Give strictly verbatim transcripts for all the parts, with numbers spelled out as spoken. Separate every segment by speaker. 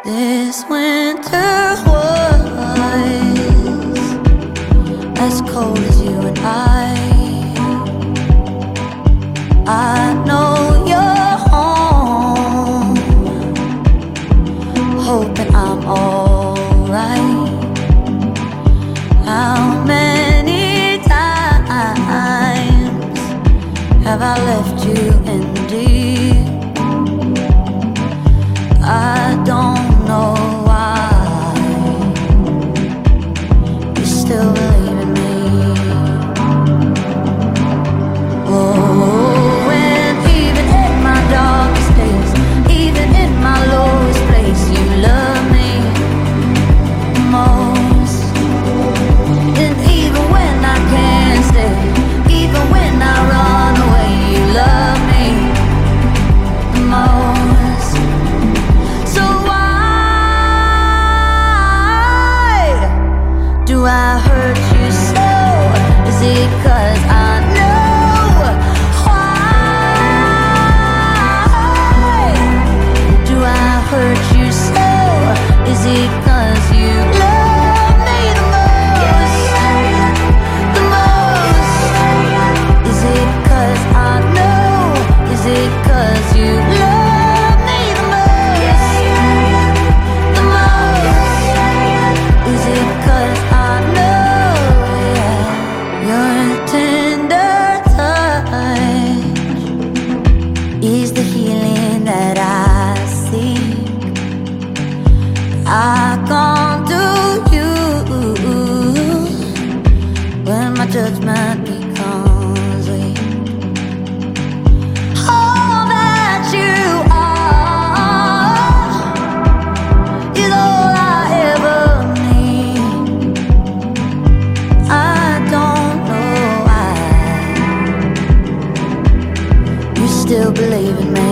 Speaker 1: This winter was as cold as you and I. I know you're home, hoping I'm alright. How many times have I left you in the deep? I don't know why you still believe in me. Oh, and even in my darkest days, even in my lowest place, you love me most. And even when I can't stay, even when I run away, you love me most. So why do I hurt you so? Is it 'cause I know why do I hurt you so? Is it 'cause you love me the most, the most? Is it 'cause I know? Is it 'cause you love me the most, the most? Is it 'cause I know, yeah, your tender touch is the healing that I seek. I can't do you when my judgment becomes weak. All that you are is all I ever need. I don't know why you still believe in me.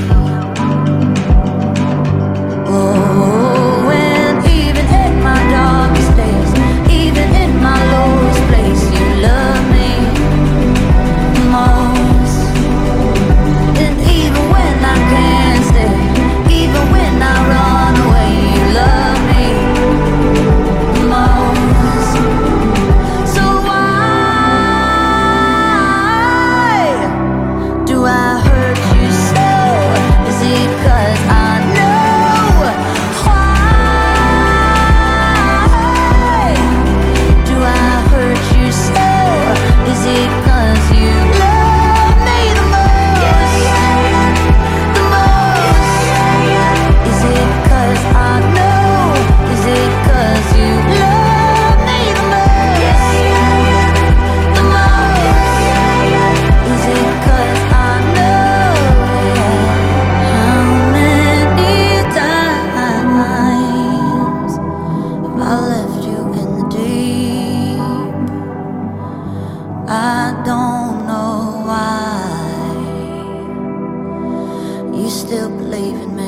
Speaker 1: Oh, and even in my darkest days, even in my lowest place, you love me most. And even when I can't stay, even when I run away, you love me most. So why do I hurt you so? Is it 'cause I know why do I hurt you so? Is it 'cause you love me the most, the most? Is it 'cause I know? Is it 'cause you love me the most, the most? Is it 'cause I know, yeah? How many times have I left you in the deep? I don't know why you still believe in me.